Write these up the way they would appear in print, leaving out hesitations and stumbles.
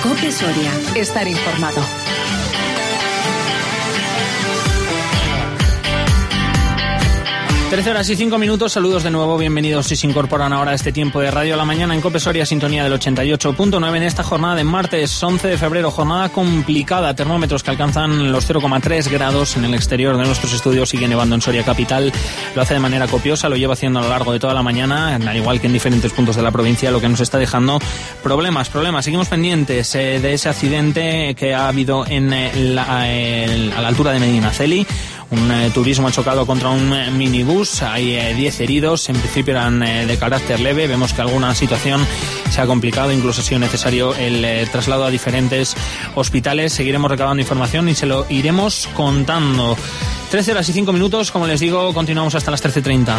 COPE Soria. Estar informado. Trece horas y 5 minutos, saludos de nuevo, bienvenidos si se incorporan ahora a este tiempo de Radio a la Mañana en COPE Soria, sintonía del 88.9 en esta jornada de martes 11 de febrero, jornada complicada, termómetros que alcanzan los 0,3 grados en el exterior de nuestros estudios, sigue nevando en Soria capital, lo hace de manera copiosa, lo lleva haciendo a lo largo de toda la mañana, al igual que en diferentes puntos de la provincia, lo que nos está dejando problemas, seguimos pendientes de ese accidente que ha habido a la altura de Medinaceli. Un turismo ha chocado contra un minibús, hay 10 heridos, en principio eran de carácter leve, vemos que alguna situación se ha complicado, incluso ha sido necesario el traslado a diferentes hospitales, seguiremos recabando información y se lo iremos contando. 13 horas y 5 minutos, como les digo, continuamos hasta las 13:30.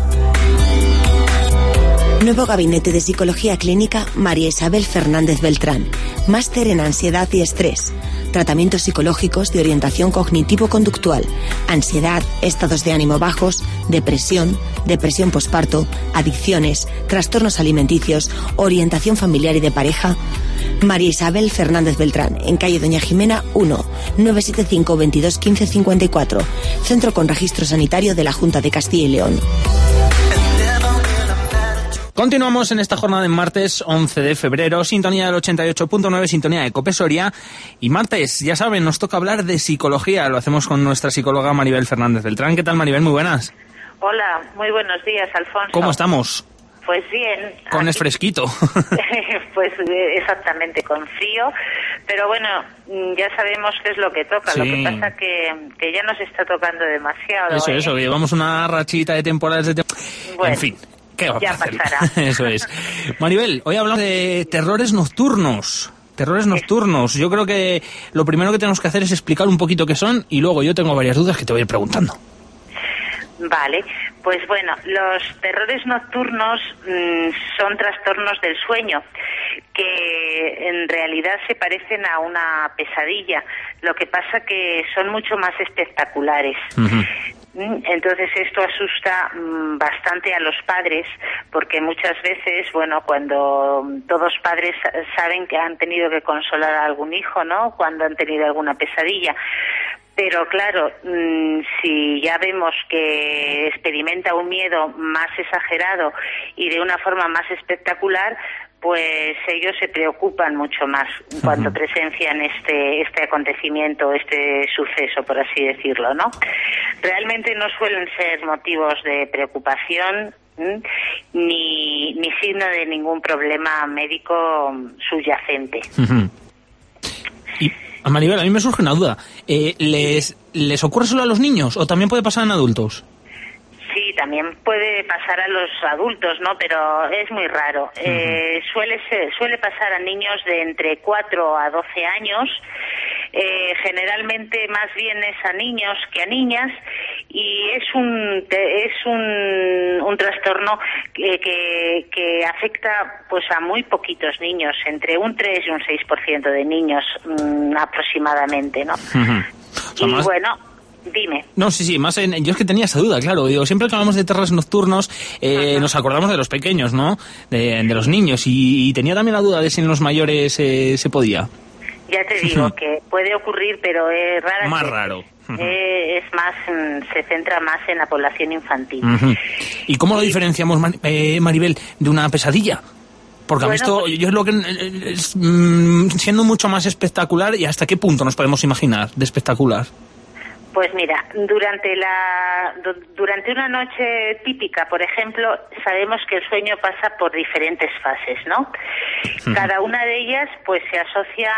Nuevo gabinete de psicología clínica María Isabel Fernández Beltrán, máster en ansiedad y estrés. Tratamientos psicológicos de orientación cognitivo-conductual, ansiedad, estados de ánimo bajos, depresión posparto, adicciones, trastornos alimenticios, orientación familiar y de pareja. María Isabel Fernández Beltrán, en calle Doña Jimena 1, 975 22 15 54, Centro con Registro Sanitario de la Junta de Castilla y León. Continuamos en esta jornada de martes 11 de febrero, sintonía del 88.9, sintonía de COPE Soria. Y martes, ya saben, nos toca hablar de psicología. Lo hacemos con nuestra psicóloga Maribel Fernández Beltrán. ¿Qué tal, Maribel? Muy buenas. Hola, muy buenos días, Alfonso. ¿Cómo estamos? Pues bien. Con el fresquito. Pues exactamente, con frío. Pero bueno, ya sabemos qué es lo que toca. Sí. Lo que pasa que ya nos está tocando demasiado. Eso, que llevamos una rachita de temporadas de... Bueno. En fin. Ya pasará. Eso es. Maribel, hoy hablamos de terrores nocturnos. Yo creo que lo primero que tenemos que hacer es explicar un poquito qué son y luego yo tengo varias dudas que te voy a ir preguntando. Vale, pues bueno, los terrores nocturnos son trastornos del sueño que en realidad se parecen a una pesadilla. Lo que pasa que son mucho más espectaculares. Uh-huh. Entonces esto asusta bastante a los padres porque muchas veces, bueno, cuando todos padres saben que han tenido que consolar a algún hijo, ¿no? Cuando han tenido alguna pesadilla. Pero claro, si ya vemos que experimenta un miedo más exagerado y de una forma más espectacular, pues ellos se preocupan mucho más cuando presencian este acontecimiento, este suceso, por así decirlo, ¿no? Realmente no suelen ser motivos de preocupación ni signo de ningún problema médico subyacente. Uh-huh. Y Maribel, a mí me surge una duda. ¿Les ocurre solo a los niños o también puede pasar en adultos? Sí, también puede pasar a los adultos, ¿no? Pero es muy raro. Suele pasar a niños de entre 4 a 12 años. Generalmente más bien es a niños que a niñas y es un trastorno que afecta pues a muy poquitos niños, entre un 3 y un 6% de niños aproximadamente, ¿no? Uh-huh. Y bueno, dime. No, sí, yo es que tenía esa duda, claro. Digo, siempre que hablamos de terrores nocturnos, nos acordamos de los pequeños, ¿no? De los niños. Y tenía también la duda de si en los mayores se podía. Ya te digo que puede ocurrir, pero es raro. Más raro. Es más, se centra más en la población infantil. Uh-huh. ¿Y cómo lo diferenciamos, Maribel, de una pesadilla? Porque bueno, esto yo es lo que siendo mucho más espectacular, ¿y hasta qué punto nos podemos imaginar de espectacular? Pues mira, durante una noche típica, por ejemplo, sabemos que el sueño pasa por diferentes fases, ¿no? Cada una de ellas, pues, se asocia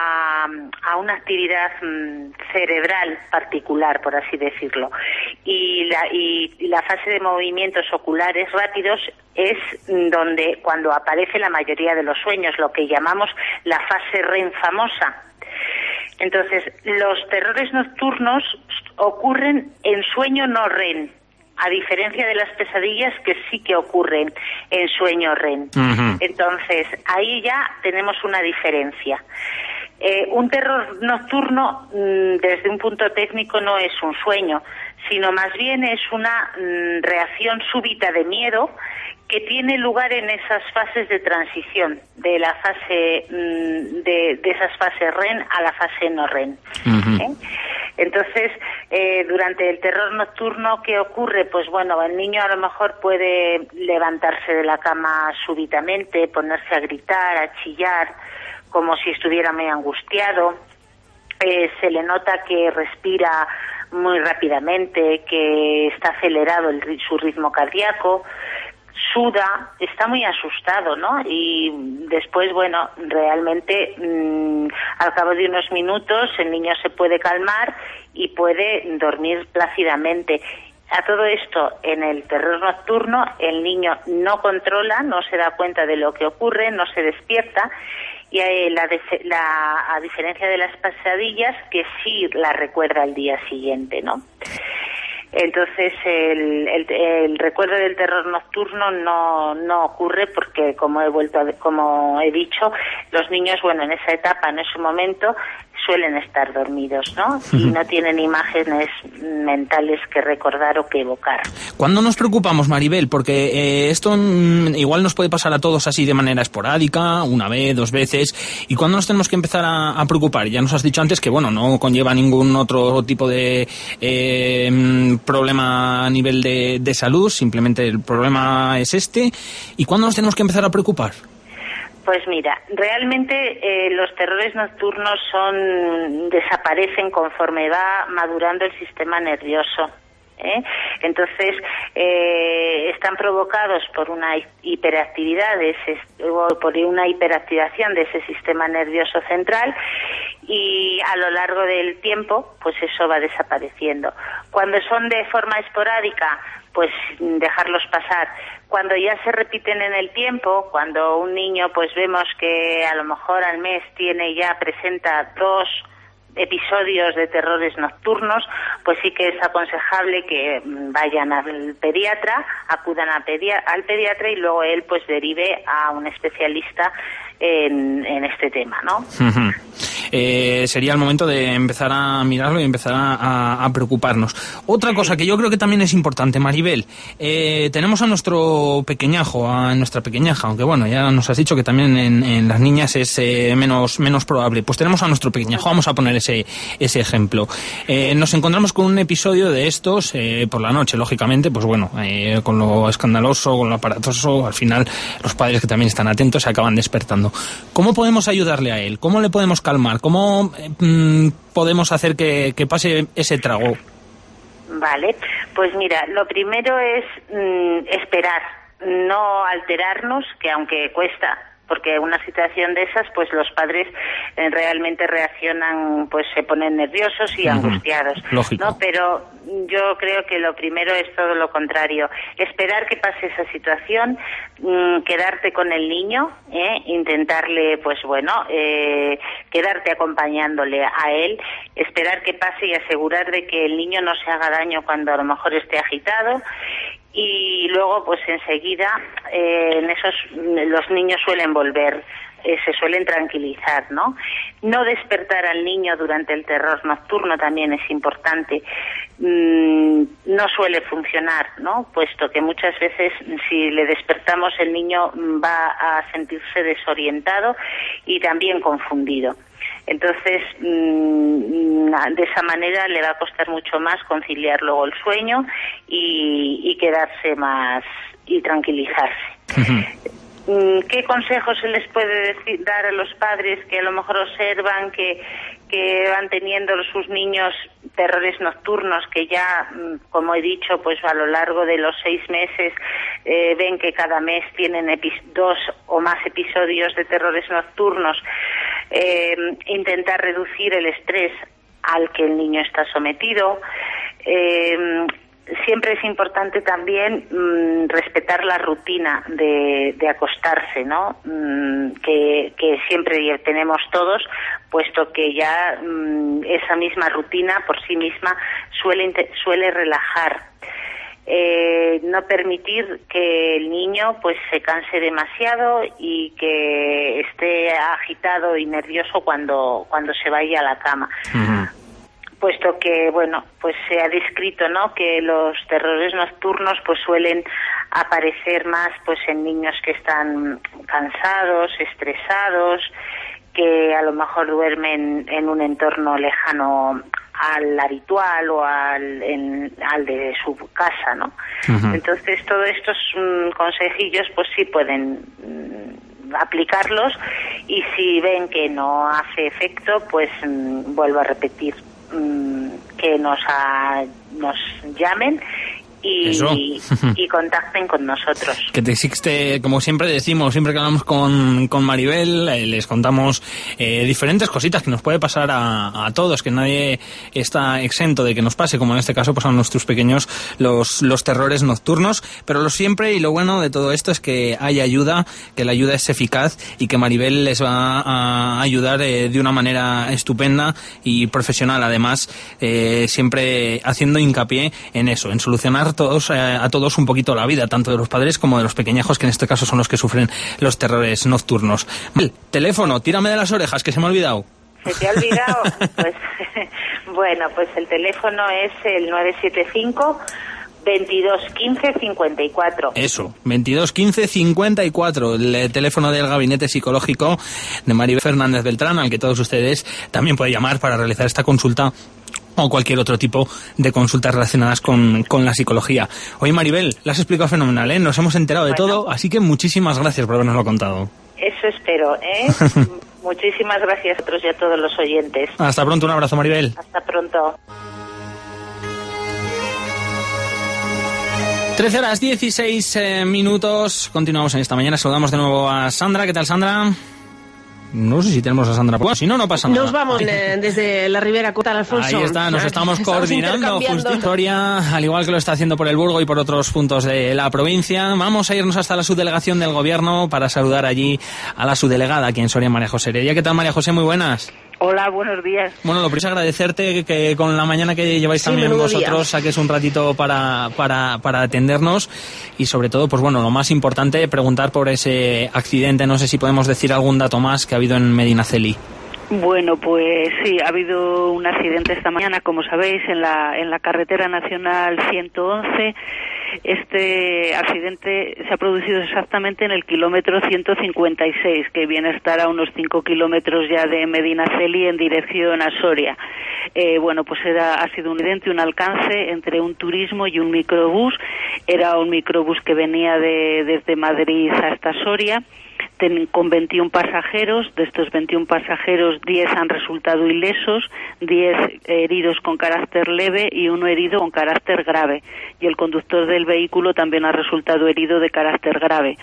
a una actividad cerebral particular, por así decirlo. Y la fase de movimientos oculares rápidos es donde, cuando aparece la mayoría de los sueños, lo que llamamos la fase REM famosa. Entonces, los terrores nocturnos ocurren en sueño no REM, a diferencia de las pesadillas que sí que ocurren en sueño REM. Uh-huh. Entonces, ahí ya tenemos una diferencia. Un terror nocturno, desde un punto técnico, no es un sueño, sino más bien es una reacción súbita de miedo que tiene lugar en esas fases de transición, de la fase de esas fases REM a la fase no REM. Entonces, durante el terror nocturno, ¿qué ocurre? Pues bueno, el niño a lo mejor puede levantarse de la cama súbitamente, ponerse a gritar, a chillar, como si estuviera muy angustiado. Se le nota que respira muy rápidamente, que está acelerado su ritmo cardíaco, suda, está muy asustado, ¿no? Y después, bueno, realmente al cabo de unos minutos el niño se puede calmar y puede dormir plácidamente. A todo esto, en el terror nocturno, el niño no controla, no se da cuenta de lo que ocurre, no se despierta, y a diferencia de las pesadillas, que sí la recuerda al día siguiente, ¿no? Entonces el recuerdo del terror nocturno no ocurre porque, como he dicho, los niños, bueno, en esa etapa, en ese momento, suelen estar dormidos, ¿no? Y no tienen imágenes mentales que recordar o que evocar. ¿Cuándo nos preocupamos, Maribel? Porque esto igual nos puede pasar a todos así de manera esporádica, una vez, 2 veces. ¿Y cuándo nos tenemos que empezar a preocupar? Ya nos has dicho antes que, bueno, no conlleva ningún otro tipo de problema a nivel de salud, simplemente el problema es este. ¿Y cuándo nos tenemos que empezar a preocupar? Pues mira, realmente los terrores nocturnos desaparecen conforme va madurando el sistema nervioso. Entonces, están provocados por una hiperactividad por una hiperactivación de ese sistema nervioso central, y a lo largo del tiempo, pues eso va desapareciendo. Cuando son de forma esporádica, pues dejarlos pasar. Cuando ya se repiten en el tiempo, cuando un niño pues vemos que a lo mejor al mes presenta 2 episodios de terrores nocturnos, pues sí que es aconsejable que vayan al pediatra, acudan al pediatra y luego él pues derive a un especialista en este tema, ¿no? Sería el momento de empezar a mirarlo y empezar a preocuparnos. Otra cosa que yo creo que también es importante, Maribel, tenemos a nuestro pequeñajo, a nuestra pequeñaja, aunque bueno, ya nos has dicho que también en las niñas es menos probable. Pues tenemos a nuestro pequeñajo, vamos a poner ese ejemplo. Nos encontramos con un episodio de estos por la noche, lógicamente, pues bueno, con lo escandaloso, con lo aparatoso, al final los padres que también están atentos se acaban despertando. ¿Cómo podemos ayudarle a él? ¿Cómo le podemos calmar? ¿Cómo podemos hacer que pase ese trago? Vale, pues mira, lo primero es esperar, no alterarnos, que aunque cuesta, porque una situación de esas, pues los padres realmente reaccionan, pues se ponen nerviosos y angustiados. Lógico. ¿No? Pero yo creo que lo primero es todo lo contrario, esperar que pase esa situación, quedarte con el niño, intentarle, pues bueno, quedarte acompañándole a él, esperar que pase y asegurar de que el niño no se haga daño cuando a lo mejor esté agitado. Y luego, pues enseguida, los niños suelen volver, se suelen tranquilizar, ¿no? No despertar al niño durante el terror nocturno también es importante. No suele funcionar, ¿no? Puesto que muchas veces, si le despertamos, el niño va a sentirse desorientado y también confundido. Entonces, de esa manera le va a costar mucho más conciliar luego el sueño y quedarse más y tranquilizarse. ¿Qué consejos se les puede dar a los padres que a lo mejor observan que van teniendo sus niños terrores nocturnos, que ya, como he dicho, pues a lo largo de los 6 meses ven que cada mes tienen 2 o más episodios de terrores nocturnos? Intentar reducir el estrés al que el niño está sometido. Siempre es importante también respetar la rutina de acostarse, ¿no? Que siempre tenemos todos, puesto que ya esa misma rutina por sí misma suele relajar. No permitir que el niño pues se canse demasiado y que esté agitado y nervioso cuando se vaya a la cama. Puesto que, bueno, pues se ha descrito, ¿no?, que los terrores nocturnos pues suelen aparecer más pues en niños que están cansados, estresados, que a lo mejor duermen en un entorno lejano al habitual o al de su casa, ¿no? Uh-huh. Entonces todos estos consejillos pues sí pueden aplicarlos, y si ven que no hace efecto, pues vuelvo a repetir, que nos llamen y contacten con nosotros. Que existe, como siempre decimos, siempre que hablamos con Maribel, les contamos diferentes cositas que nos puede pasar a todos, que nadie está exento de que nos pase, como en este caso pues a nuestros pequeños los terrores nocturnos, pero lo siempre y lo bueno de todo esto es que hay ayuda, que la ayuda es eficaz y que Maribel les va a ayudar de una manera estupenda y profesional, además, siempre haciendo hincapié en eso, en solucionar a todos un poquito la vida, tanto de los padres como de los pequeñajos, que en este caso son los que sufren los terrores nocturnos. El teléfono, tírame de las orejas, que se me ha olvidado. ¿Se te ha olvidado? Pues bueno, pues el teléfono es el 975 22 15 54. Eso, 22 15 54, el teléfono del Gabinete Psicológico de Maribel Fernández Beltrán, al que todos ustedes también pueden llamar para realizar esta consulta o cualquier otro tipo de consultas relacionadas con la psicología. Oye, Maribel, la has explicado fenomenal, ¿eh? Nos hemos enterado de todo, así que muchísimas gracias por habernoslo contado. Eso espero, ¿eh? Muchísimas gracias a vosotros y a todos los oyentes. Hasta pronto, un abrazo, Maribel. Hasta pronto. 13 horas 16 minutos. Continuamos en esta mañana. Saludamos de nuevo a Sandra. ¿Qué tal, Sandra? No sé si tenemos a Sandra. Bueno, si no, no pasa nada. Nos vamos desde la Ribera Cota, Alfonso. Ahí está, nos estamos coordinando. Historia, al igual que lo está haciendo por el Burgo y por otros puntos de la provincia. Vamos a irnos hasta la subdelegación del Gobierno para saludar allí a la subdelegada aquí en Soria, María José Heredia. ¿Qué tal, María José? Muy buenas. Hola, buenos días. Bueno, lo primero es agradecerte que con la mañana que lleváis también vosotros saques un ratito para atendernos, y sobre todo, pues bueno, lo más importante, preguntar por ese accidente. No sé si podemos decir algún dato más que ha habido en Medinaceli. Bueno, pues sí, ha habido un accidente esta mañana, como sabéis, en la carretera nacional 111. Este accidente se ha producido exactamente en el kilómetro 156, que viene a estar a unos 5 kilómetros ya de Medinaceli en dirección a Soria. Bueno, pues ha sido un accidente, un alcance entre un turismo y un microbús. Era un microbús que venía desde Madrid hasta Soria, con 21 pasajeros. De estos 21 pasajeros, 10 han resultado ilesos, 10 heridos con carácter leve y 1 herido con carácter grave. Y el conductor del vehículo también ha resultado herido de carácter grave.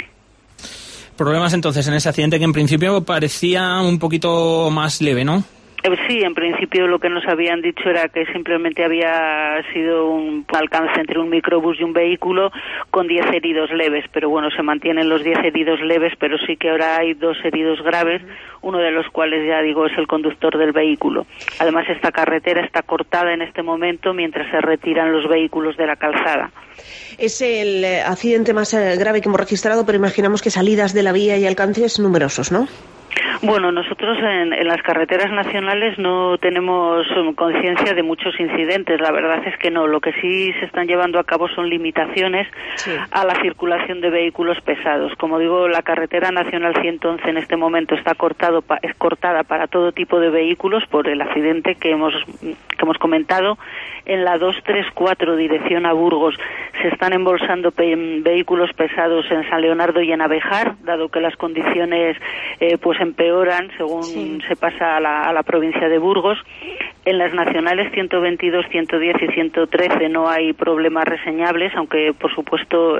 Problemas entonces en ese accidente, que en principio parecía un poquito más leve, ¿no? Sí, en principio lo que nos habían dicho era que simplemente había sido un alcance entre un microbús y un vehículo con 10 heridos leves, pero bueno, se mantienen los 10 heridos leves, pero sí que ahora hay 2 heridos graves, uno de los cuales, ya digo, es el conductor del vehículo. Además, esta carretera está cortada en este momento mientras se retiran los vehículos de la calzada. Es el accidente más grave que hemos registrado, pero imaginamos que salidas de la vía y alcances numerosos, ¿no? Bueno, nosotros en las carreteras nacionales no tenemos conciencia de muchos incidentes, la verdad es que no. Lo que sí se están llevando a cabo son limitaciones a la circulación de vehículos pesados. Como digo, la carretera nacional 111 en este momento está es cortada para todo tipo de vehículos por el accidente que hemos comentado. En la 234 dirección a Burgos se están embolsando vehículos pesados en San Leonardo y en Abejar, dado que las condiciones pues empeoran según se pasa a la provincia de Burgos. En las nacionales 122, 110 y 113 no hay problemas reseñables, aunque por supuesto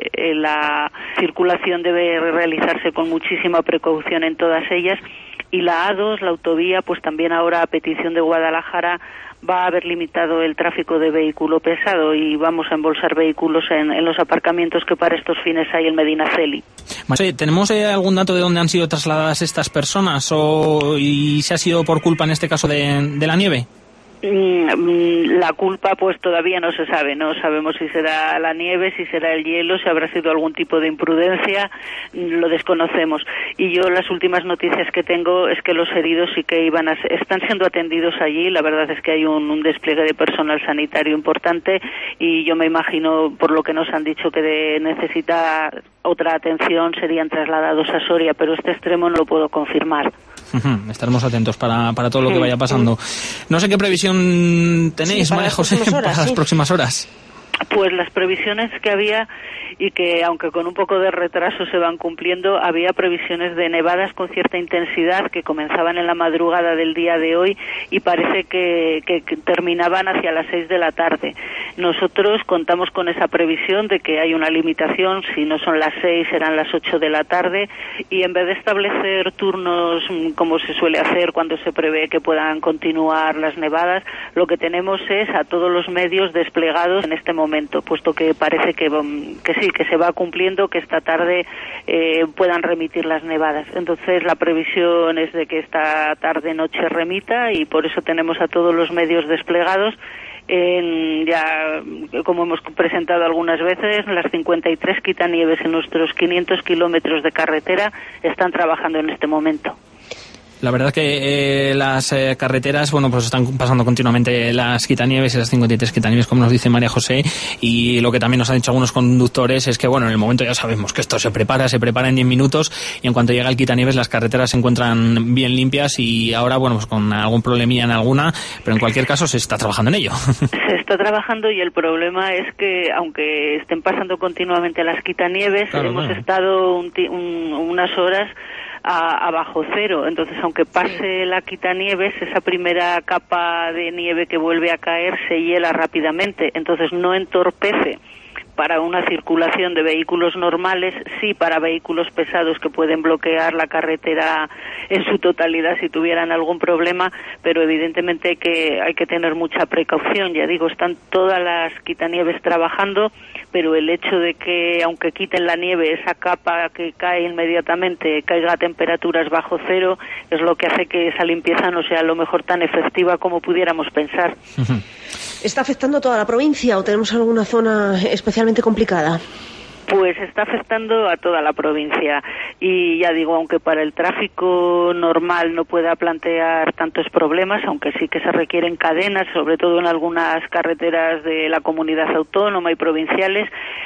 la circulación debe realizarse con muchísima precaución en todas ellas. Y la A2, la autovía, pues también ahora a petición de Guadalajara va a haber limitado el tráfico de vehículo pesado y vamos a embolsar vehículos en los aparcamientos que para estos fines hay en Medinaceli. ¿Tenemos algún dato de dónde han sido trasladadas estas personas y si ha sido por culpa en este caso de la nieve? La culpa pues todavía no se sabe, no sabemos si será la nieve, si será el hielo, si habrá sido algún tipo de imprudencia, lo desconocemos. Y yo las últimas noticias que tengo es que los heridos sí que están siendo atendidos allí. La verdad es que hay un despliegue de personal sanitario importante y yo me imagino, por lo que nos han dicho, que necesita otra atención, serían trasladados a Soria, pero este extremo no lo puedo confirmar. Estaremos atentos para todo lo que vaya pasando. No sé qué previsión tenéis, María José, para las próximas horas. Pues las previsiones que había, y que aunque con un poco de retraso se van cumpliendo, había previsiones de nevadas con cierta intensidad que comenzaban en la madrugada del día de hoy y parece que terminaban hacia las 6 de la tarde. Nosotros contamos con esa previsión de que hay una limitación, si no son las 6 serán las 8 de la tarde, y en vez de establecer turnos como se suele hacer cuando se prevé que puedan continuar las nevadas, lo que tenemos es a todos los medios desplegados en este momento, puesto que parece que sí, que se va cumpliendo, que esta tarde puedan remitir las nevadas. Entonces la previsión es de que esta tarde-noche remita y por eso tenemos a todos los medios desplegados. Ya, como hemos presentado algunas veces, las 53 quitanieves en nuestros 500 kilómetros de carretera están trabajando en este momento. La verdad que las carreteras, bueno, pues están pasando continuamente las quitanieves, esas 53 quitanieves, como nos dice María José, y lo que también nos han dicho algunos conductores es que, bueno, en el momento ya sabemos que esto se prepara en 10 minutos, y en cuanto llega el quitanieves las carreteras se encuentran bien limpias, y ahora, bueno, pues con algún problemilla en alguna, pero en cualquier caso se está trabajando en ello. Se está trabajando, y el problema es que, aunque estén pasando continuamente las quitanieves, hemos estado unas horas a bajo cero, entonces aunque pase la quitanieves, esa primera capa de nieve que vuelve a caer se hiela rápidamente, entonces no entorpece para una circulación de vehículos normales, sí para vehículos pesados que pueden bloquear la carretera en su totalidad si tuvieran algún problema, pero evidentemente hay que tener mucha precaución. Ya digo, están todas las quitanieves trabajando, pero el hecho de que, aunque quiten la nieve, esa capa que cae inmediatamente caiga a temperaturas bajo cero, es lo que hace que esa limpieza no sea a lo mejor tan efectiva como pudiéramos pensar. ¿Está afectando a toda la provincia o tenemos alguna zona especialmente complicada? Pues está afectando a toda la provincia y ya digo, aunque para el tráfico normal no pueda plantear tantos problemas, aunque sí que se requieren cadenas, sobre todo en algunas carreteras de la comunidad autónoma y provinciales,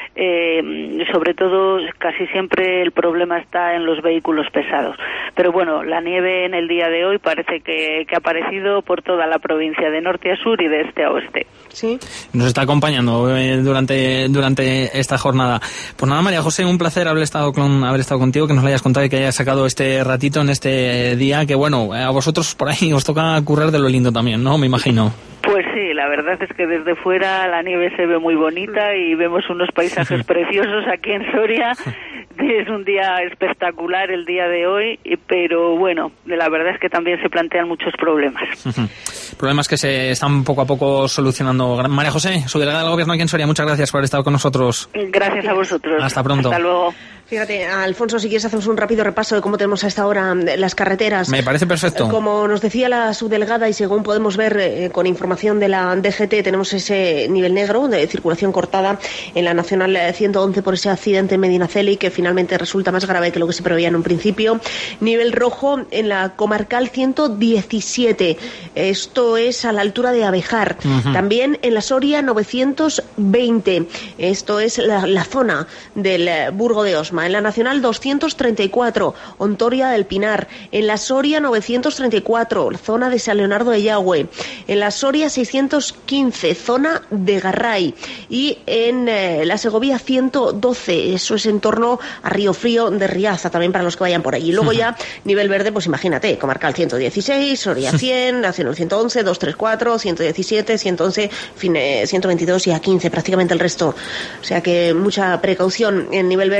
sobre todo casi siempre el problema está en los vehículos pesados. Pero bueno, la nieve en el día de hoy parece que ha aparecido por toda la provincia, de norte a sur y de este a oeste. Sí. Nos está acompañando durante esta jornada. Pues nada, María José, un placer haber estado contigo, que nos lo hayas contado y que hayas sacado este ratito en este día, que bueno, a vosotros por ahí os toca currar de lo lindo también, ¿no? Me imagino. Pues sí, la verdad es que desde fuera la nieve se ve muy bonita y vemos unos paisajes preciosos aquí en Soria. Es un día espectacular el día de hoy, pero bueno, la verdad es que también se plantean muchos problemas. Problemas que se están poco a poco solucionando. María José, subdelegada del Gobierno aquí en Soria, muchas gracias por haber estado con nosotros. Gracias a vosotros. Hasta pronto. Hasta luego. Fíjate, Alfonso, si quieres hacemos un rápido repaso de cómo tenemos a esta hora las carreteras. Me parece perfecto. Como nos decía la subdelegada, y según podemos ver con información de la DGT, tenemos ese nivel negro de circulación cortada en la Nacional 111 por ese accidente en Medinaceli, que finalmente resulta más grave que lo que se preveía en un principio. Nivel rojo en la comarcal 117, esto es a la altura de Abejar. También en la Soria 920, esto es la zona del Burgo de Osma. En la Nacional 234, Ontoria del Pinar. En la Soria 934, zona de San Leonardo de Yagüe. En la Soria 615, zona de Garray. Y en la Segovia 112, eso es en torno a Río Frío de Riaza, también para los que vayan por allí. Luego ya, nivel verde, pues imagínate, comarcal 116, Soria 100, Nacional 111, 234, 117, 111, 122 y A15, prácticamente el resto. O sea que mucha precaución en nivel verde, pero tenemos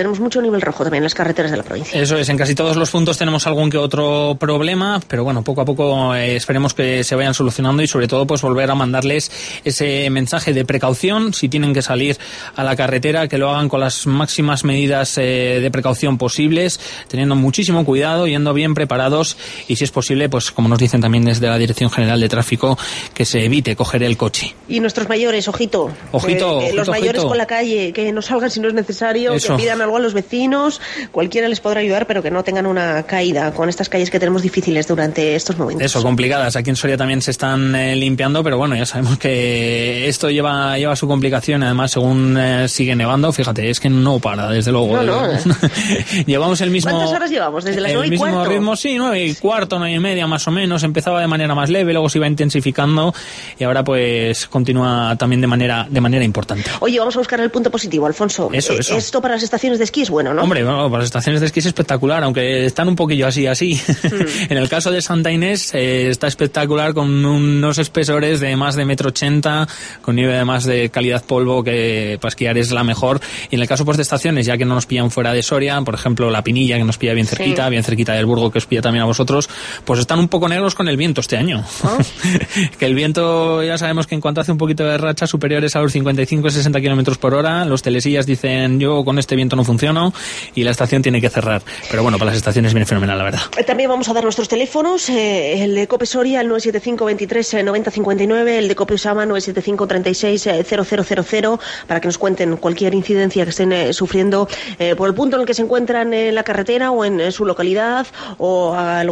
tenemos mucho nivel rojo también en las carreteras de la provincia. Eso es, en casi todos los puntos tenemos algún que otro problema, pero bueno, poco a poco esperemos que se vayan solucionando y sobre todo pues volver a mandarles ese mensaje de precaución. Si tienen que salir a la carretera, que lo hagan con las máximas medidas de precaución posibles, teniendo muchísimo cuidado, yendo bien preparados y si es posible, pues como nos dicen también desde la Dirección General de Tráfico, que se evite coger el coche. Y nuestros mayores, ojito, los mayores con la calle, que no salgan si no es necesario, que pidan algo a los vecinos, cualquiera les podrá ayudar, pero que no tengan una caída con estas calles que tenemos difíciles durante estos momentos. Eso, complicadas. Aquí en Soria también se están limpiando, pero bueno, ya sabemos que esto lleva su complicación. Además, según sigue nevando, fíjate, es que no para, desde luego. No. Llevamos el mismo... ¿Cuántas horas llevamos? Desde las 9:15. El mismo ritmo, sí, 9:15, 9:30 más o menos. Empezaba de manera más leve, luego se iba intensificando y ahora pues continúa también de manera importante. Oye, vamos a buscar el punto positivo, Alfonso. Eso. Esto para las estaciones de esquí es bueno, ¿no? Hombre, bueno, para las estaciones de esquí es espectacular, aunque están un poquillo así. En el caso de Santa Inés está espectacular, con unos espesores de más de 1,80 m, con nieve además de calidad polvo, que para esquiar es la mejor. Y en el caso pues de estaciones, ya que no nos pillan fuera de Soria, por ejemplo La Pinilla, que nos pilla bien cerquita, bien cerquita del Burgo, que os pilla también a vosotros, pues están un poco negros con el viento este año. Que el viento, ya sabemos que en cuanto hace un poquito de rachas superiores a los 55-60 km por hora, los telesillas dicen, yo con este viento no funciono y la estación tiene que cerrar. Pero bueno, para las estaciones viene fenomenal, la verdad. También vamos a dar nuestros teléfonos, el de Cope Soria, el 975 23 90 59, el de Cope Usama, 975 36 0000, para que nos cuenten cualquier incidencia que estén sufriendo por el punto en el que se encuentran en la carretera o en su localidad, o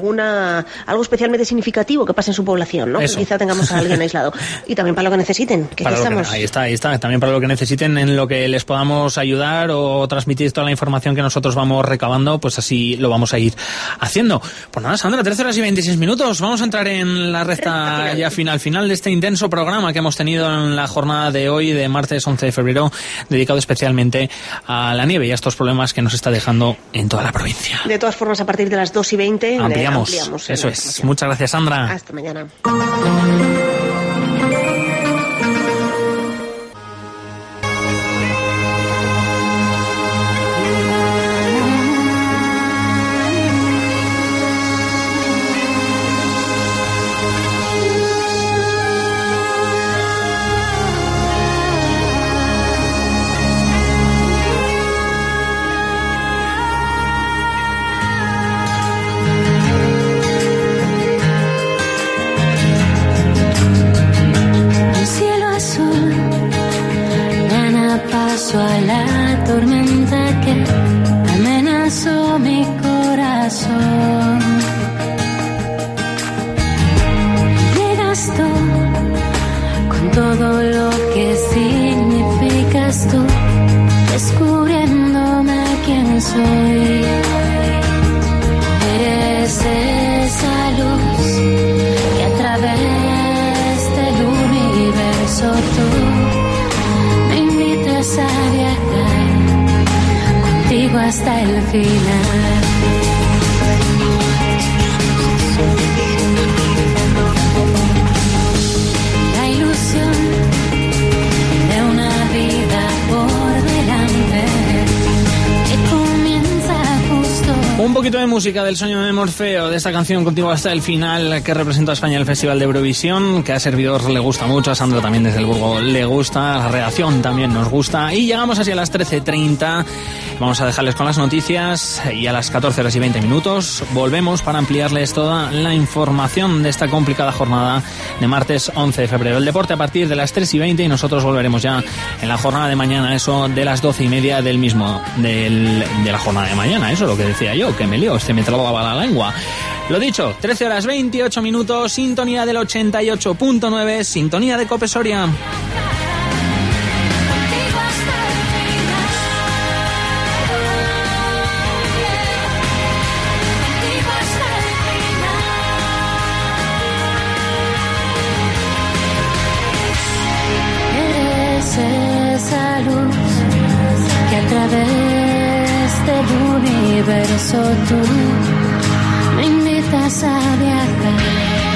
algo especialmente significativo que pase en su población, ¿no? Que quizá tengamos a alguien aislado. Y también para lo que necesiten, que aquí estamos. Ahí está. También para lo que necesiten, en lo que les podamos ayudar o transmitir toda la información que nosotros vamos recabando, pues así lo vamos a ir haciendo. Pues nada, Sandra, 13:26. Vamos a entrar en la recta ya final de este intenso programa que hemos tenido en la jornada de hoy, de martes 11 de febrero, dedicado especialmente a la nieve y a estos problemas que nos está dejando en toda la provincia. De todas formas, a partir de las 2:20 ampliamos. Eso es. Muchas gracias, Sandra. Hasta mañana. A la tormenta que amenazó mi corazón. Llegas tú con todo lo que significas tú, descubriéndome quién soy. Eres esa luz que a través del universo tú a viajar contigo hasta el final. La ilusión de una vida por delante que comienza justo. Un poquito de música del sueño de Morfeo, de esta canción Contigo hasta el final, que representa a España en el Festival de Eurovisión, que a Servidor le gusta mucho, a Sandra también desde el Burgo le gusta, a la redacción también nos gusta, y llegamos así a las 13:30. Vamos a dejarles con las noticias y a las 14:20 volvemos para ampliarles toda la información de esta complicada jornada de martes 11 de febrero. El deporte a partir de las 3:20 y nosotros volveremos ya en la jornada de mañana, eso de las 12:30 de la jornada de mañana, eso es lo que decía yo, que me lío, me trababa la lengua. Lo dicho, 13:28, sintonía del 88.9, sintonía de Cope Soria. Esa luz que a través del universo tú me invitas a viajar